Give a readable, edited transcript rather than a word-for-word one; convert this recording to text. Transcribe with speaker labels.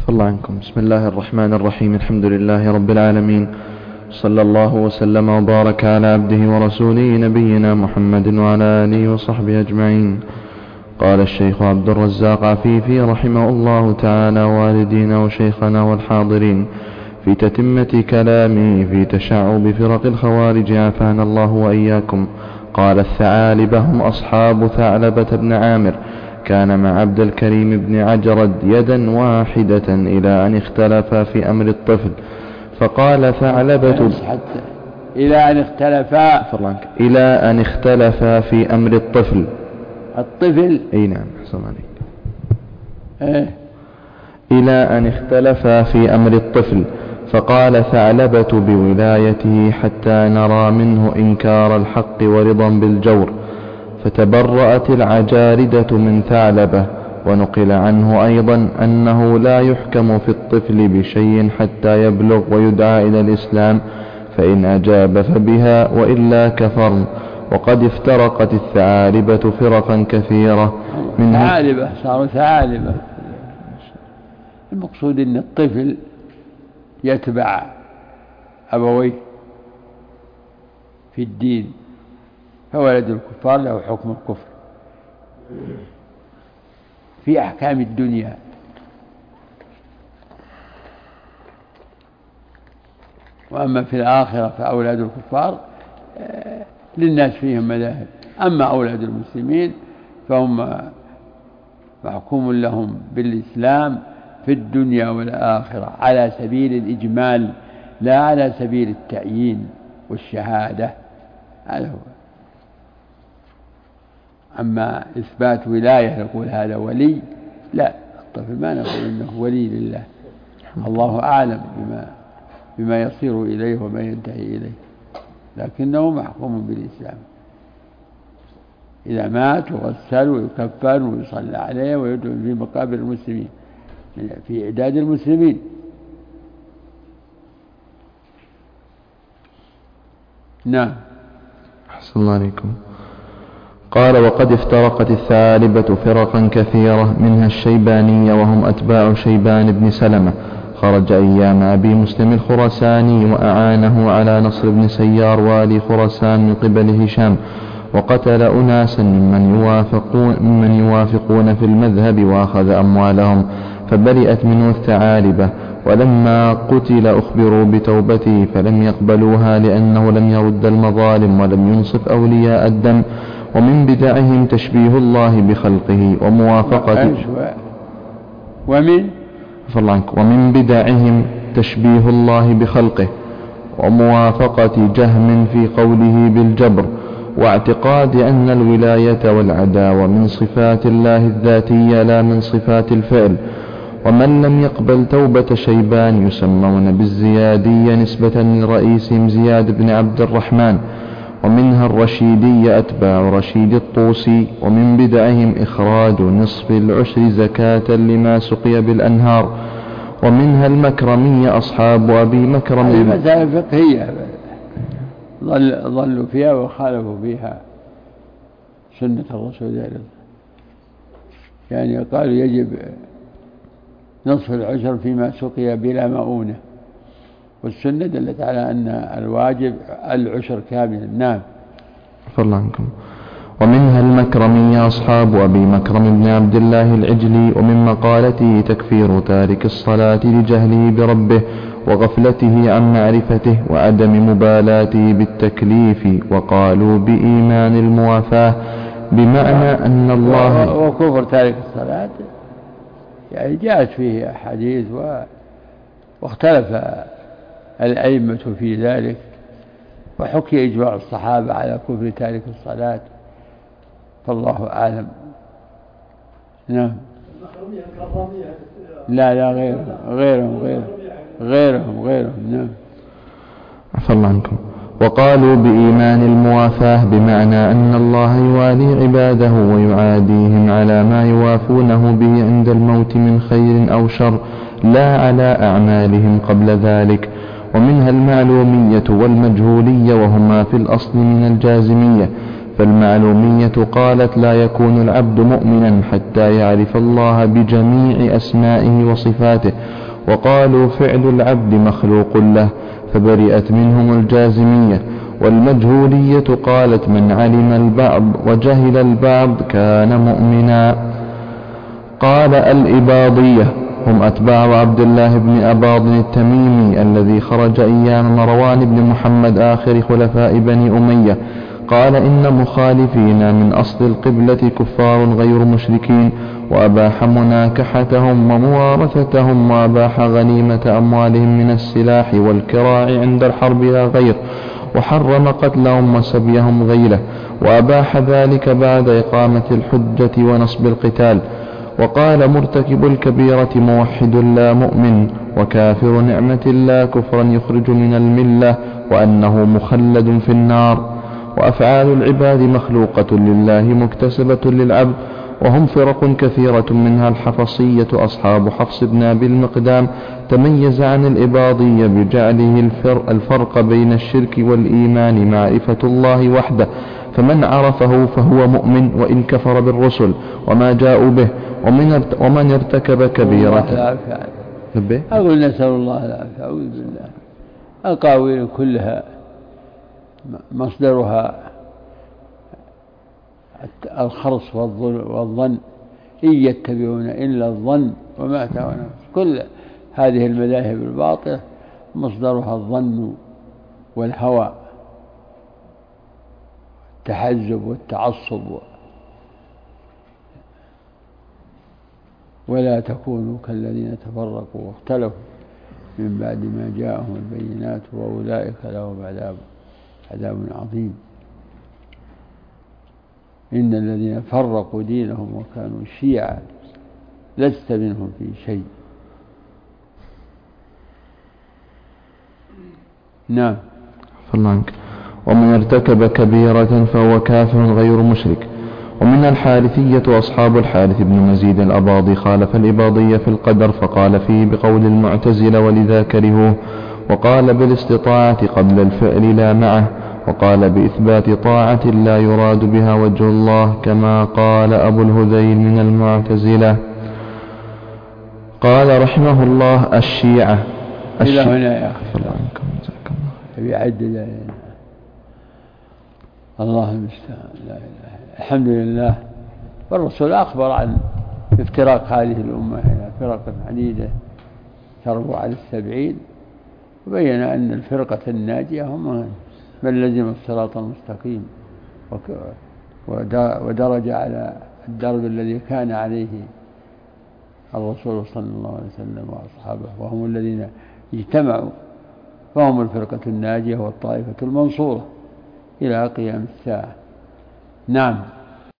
Speaker 1: عفى الله عنكم. بسم الله الرحمن الرحيم. الحمد لله رب العالمين، صلى الله وسلم وبارك على عبده ورسوله نبينا محمد وعلى آله وصحبه أجمعين. قال الشيخ عبد الرزاق عفيفي رحمه الله تعالى، والدينا وشيخنا والحاضرين، في تتمة كلامه في تشعب فرق الخوارج عافانا الله وإياكم. قال: الثعالبة هم أصحاب ثعلبة بن عامر، كان مع عبد الكريم بن عجرد يدا واحدة إلى أن اختلفا في أمر الطفل، فقال ثعلبة
Speaker 2: إلى
Speaker 1: أن اختلفا في أمر الطفل.
Speaker 2: أي
Speaker 1: نعم، حسن عليك. إلى أن اختلفا في أمر الطفل، فقال ثعلبة بولايته حتى نرى منه إنكار الحق ورضا بالجور، فتبرأت العجاردة من ثعلبة. ونقل عنه أيضا أنه لا يحكم في الطفل بشيء حتى يبلغ ويدعى إلى الإسلام، فإن أجاب فبها وإلا كفر. وقد افترقت الثعالبة فرقا كثيرة
Speaker 2: ثعالبة، صاروا ثعالبة. المقصود أن الطفل يتبع أبويه في الدين، فولد الكفار له حكم الكفر في أحكام الدنيا. وأما في الآخرة فأولاد الكفار للناس فيهم مذاهب. أما أولاد المسلمين فهم محكوم لهم بالإسلام في الدنيا والآخرة على سبيل الإجمال، لا على سبيل التعيين والشهادة. هذا هو. أما إثبات ولاية نقول هذا ولي، لا، الطفل ما نقول إنه ولي لله. الله أعلم بما يصير إليه وما ينتهي إليه، لكنه محكوم بالإسلام. إذا مات يغسل ويكفن ويصلى عليه ويدعو في مقابر المسلمين، في إعداد المسلمين. نعم.
Speaker 1: أحسن الله عليكم. قال: وقد افترقت الثعالبة فرقا كثيرة، منها الشيبانية وهم أتباع شيبان بن سلمة، خرج أيام أبي مسلم الخراساني وأعانه على نصر بن سيار والي خراسان من قبل هشام، وقتل أناسا ممن يوافقون في المذهب وأخذ أموالهم، فبرئت منه الثعالبة. ولما قتل أخبروا بتوبته فلم يقبلوها، لأنه لم يرد المظالم ولم ينصف أولياء الدم. ومن بدعهم تشبيه الله بخلقه ومن بدعهم تشبيه الله بخلقه وموافقة جهم في قوله بالجبر، واعتقاد أن الولاية والعداوة من صفات الله الذاتية لا من صفات الفعل. ومن لم يقبل توبة شيبان يسمون بالزيادية نسبة لرئيسهم زياد بن عبد الرحمن. ومنها الرشيدية أتباع رشيد الطوسي. ومن بدعهم إخراج نصف العشر زكاة لما سقي بالأنهار. ومنها المكرمية أصحاب أبي مكرم.
Speaker 2: المسائل فقهية ظلوا فيها وخالفوا فيها سنة الرسول، يعني قالوا يجب نصف العشر فيما سقي بلا مؤونة، والسنة دلت على أن الواجب العشر كاملا. نعم.
Speaker 1: فالله عنكم. ومنها المكرمية أصحاب أبي مكرم بن عبد الله العجلي. ومن مقالته تكفير تارك الصلاة لجهله بربه وغفلته عن معرفته وعدم مبالاته بالتكليف. وقالوا بإيمان الموافاة بمعنى أن الله
Speaker 2: وكفر تارك الصلاة يعني جاءت فيه أحاديث واختلف الأئمة في ذلك، وحكي إجماع الصحابة على كفر تارك الصلاة، فالله أعلم. نعم. لا غيرهم. نعم.
Speaker 1: عفى الله عنكم. وقالوا بإيمان الموافاة بمعنى أن الله يوالي عباده ويعاديهم على ما يوافونه به عند الموت من خير أو شر، لا على أعمالهم قبل ذلك. ومنها المعلومية والمجهولية، وهما في الأصل من الجازمية، فالمعلومية قالت لا يكون العبد مؤمنا حتى يعرف الله بجميع أسمائه وصفاته، وقالوا فعل العبد مخلوق له، فبرئت منهم الجازمية. والمجهولية قالت من علم البعض وجهل البعض كان مؤمنا. قال الإباضية هم أتباع عبد الله بن أباض التميمي الذي خرج أيام مروان بن محمد آخر خلفاء بني أمية. قال إن مخالفين من أصل القبلة كفار غير مشركين، وأباح مناكحتهم وموارثتهم، وأباح غنيمة أموالهم من السلاح والكراع عند الحرب لا غير، وحرم قتلهم وسبيهم غيله، وأباح ذلك بعد إقامة الحجة ونصب القتال. وقال مرتكب الكبيرة موحد لا مؤمن، وكافر نعمة لا كفرا يخرج من الملة، وأنه مخلد في النار. وأفعال العباد مخلوقة لله مكتسبة للعبد، وهم فرق كثيرة منها الحفصية أصحاب حفص بن أبي المقدام، تميز عن الإباضية بجعله الفرق بين الشرك والإيمان معرفة الله وحده، فمن عرفه فهو مؤمن وإن كفر بالرسل وما جاءوا به. ومن ارتكب كبيرة
Speaker 2: أقول نسأل الله العافية، أعوذ بالله. القاويل كلها مصدرها الخرص والظن، إن يتبعون إلا الظن وما تهوى نفس. كل هذه المذاهب الباطلة مصدرها الظن والهوى، التحزب والتعصب. ولا تكونوا كالذين تفرقوا واختلفوا من بعد ما جاءهم البينات وأولئك لهم عذاب عظيم. إن الذين فرقوا دينهم وكانوا شيعا لست منهم في شيء. نعم.
Speaker 1: ومن ارتكب كبيرة فهو كافر غير مشرك. ومن الحارثية أصحاب الحارث بن مزيد الأباضي خالف الإباضية في القدر، فقال فيه بقول المعتزلة ولذا كرهوه، وقال بالاستطاعة قبل الفعل لا معه، وقال بإثبات طاعة لا يراد بها وجه الله، كما قال أبو الهذيل من المعتزلة. قال رحمه الله الشيعة
Speaker 2: إلى هنا يا أخي يعد الله المستعان. لا إله. الحمد لله. والرسول أخبر عن افتراق هذه الأمة إلى فرق عديدة تربو على 70، وبين أن الفرقة الناجية هم من لزم الصراط المستقيم ودرج على الدرب الذي كان عليه الرسول صلى الله عليه وسلم وأصحابه، وهم الذين اجتمعوا، فهم الفرقة الناجية والطائفة المنصورة إلى قيام الساعة. نعم.